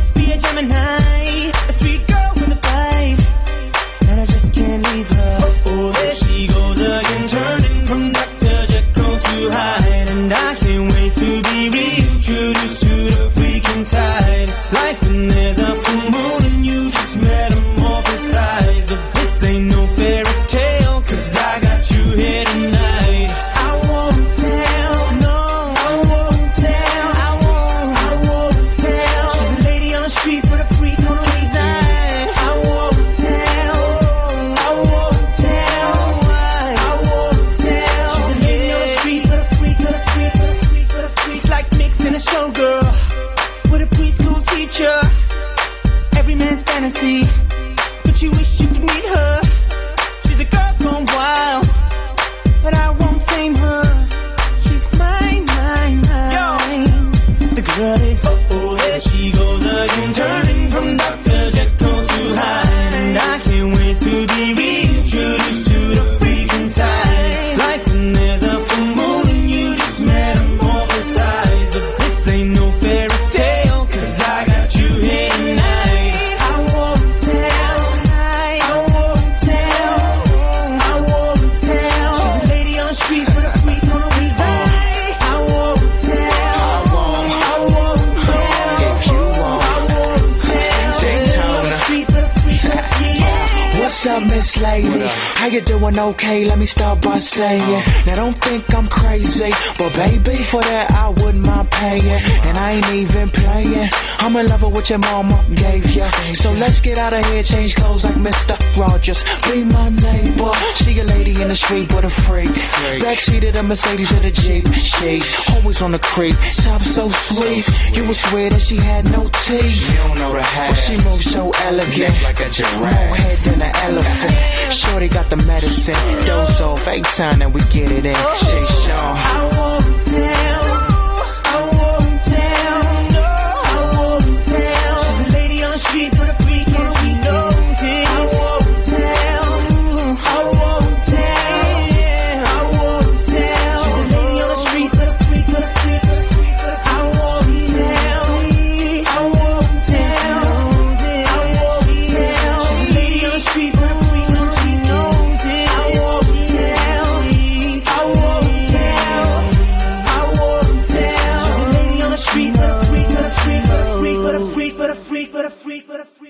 must be a Gemini, a sweet girl with a bite, and I just can't leave her. Oh, there she goes again, turning from Dr. Jekyll to Hyde, and I can't wait to be reintroduced to the freaking side. It's like when there's a full moon and you just metamorphosize, but this ain't no fairy tale, 'cause I got you here tonight. I won't tell, no, I won't tell, I won't tell. She's a lady on the street with a freak on the weeknight. I won't tell, I won't tell, I won't tell. She's a lady on the street with a freak, with a freak, with a freak, with a freak. It's like mixing a showgirl with a preschool teacher. Every man's fantasy, but you wish you could meet her. She's a girl gone wild, but I won't tame her. She's mine, mine, mine. The girl is, oh, there she goes again, turning from Dr. Jekyll to Hyde, and I can't wait to be reintroduced to the freaking side. It's like when there's a full moon and you just metamorphosize, but this ain't no fairy tale, 'cause I got you here tonight. I won't tell, I won't tell, I won't tell. She's a lady on the street with a freak on the weeknight. I won't tell, I won't tell, If you want I won't tell. Daytona. On the street with a freak on the weeknight. What's up, Miss Lady? How you doing? Okay, let me start by saying, now don't think I'm crazy, but baby, for that I wouldn't mind paying, and I ain't even playing. I'm in love with what your mama gave ya, so let's get out of here, change clothes like Mr. Rogers. Be my neighbor, she a lady in the street with a freak. Backseat of the Mercedes or the Jeep, she's always on the creep. Top so sweet, you would swear that she had no teeth. You don't know the half, but she moves so elegant, like a giraffe, more head than an elephant. Shorty got the medicine, dose off, 8 time and we get it in. Jay Sean. I won't tell, I won't tell, no, I won't tell. She's a lady on the street with a freak and she knows it. I won't tell, I won't tell, I won't tell. She's a lady on the street with a freak, with a freak, with a freak, with a freak. I won't tell, I won't tell, I won't tell. She's a lady on the street with a freak and she knows it. I won't tell, I won't tell, I won't tell. She's a lady on the street with a freak, with a freak, with a freak, with a freak, with a freak, with a freak.